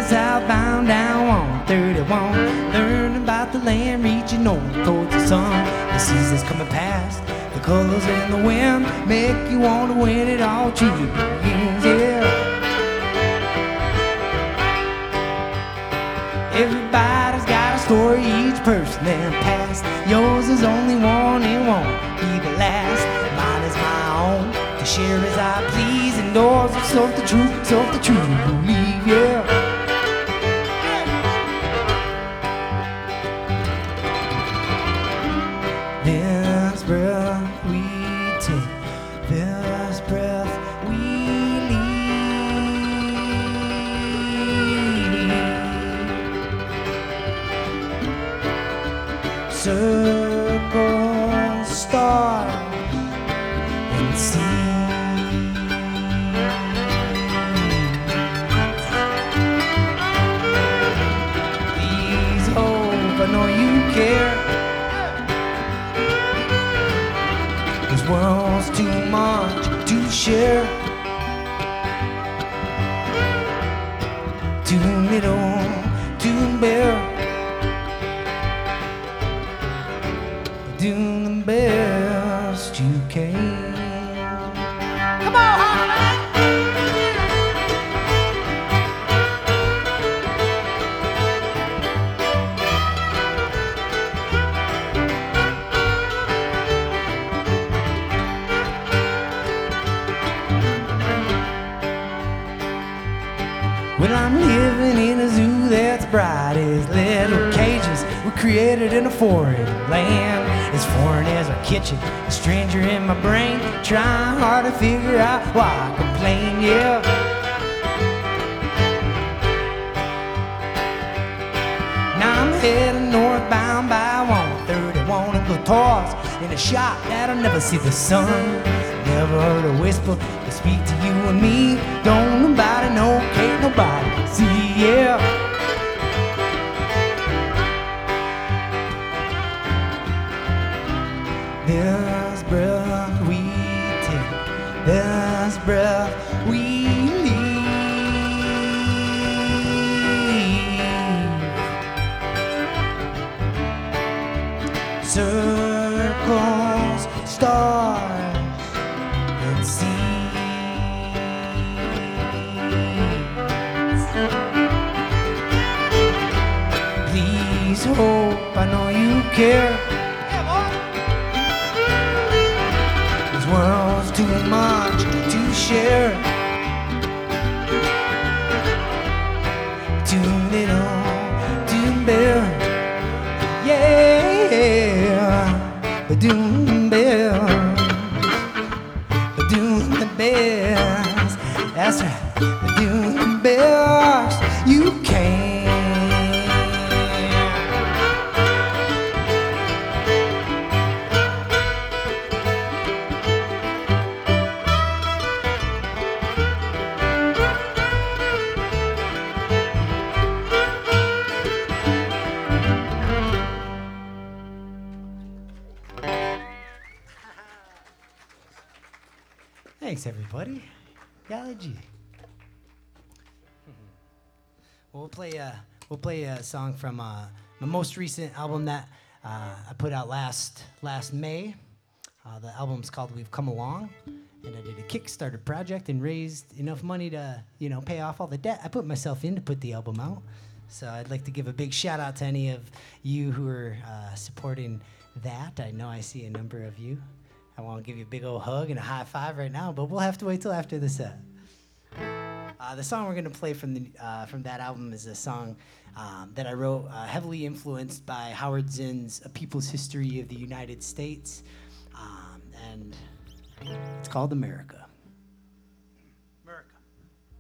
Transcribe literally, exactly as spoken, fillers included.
southbound down one thirty-one. Learn about the land reaching north towards the sun. The seasons coming past, the colors in the wind make you want to win it all. Choose your begins, yeah. Everybody's got a story, each person their past. Yours is only one and won't be the last. Mine is my own, to share as I please. Indoors of self the truth, self the truth to believe, yeah. This breath we take, this breath we circle, star, and sea. Please hope I know you care. This world's too much to share, too little to bear. Do the best you can. Come on, Harmony! Well, I'm living in a zoo that's bright as little cages we created in a foreign land. As foreign as our kitchen, a stranger in my brain, trying hard to figure out why I complain, yeah. Now I'm heading northbound by one thirty-one and go toss in a shop that'll never see the sun. Never heard a whisper to speak to you and me. Don't nobody know, can't nobody see, yeah. This breath we take, this breath we leave. Circles, stars, and seas. Please hope I know you care. World's too much to share, too little to bear, yeah. Doing the best, doing the best, that's right. Doing the best you can. Thanks, everybody. Golly gee. We'll play a we'll play a song from uh, my most recent album that uh, I put out last last May. Uh, the album's called We've Come Along, and I did a Kickstarter project and raised enough money to you know pay off all the debt I put myself in to put the album out. So I'd like to give a big shout out to any of you who are uh, supporting that. I know I see a number of you. I want to give you a big old hug and a high five right now, but we'll have to wait till after the set. Uh, the song we're going to play from the uh, from that album is a song um, that I wrote, uh, heavily influenced by Howard Zinn's A People's History of the United States, um, and it's called America.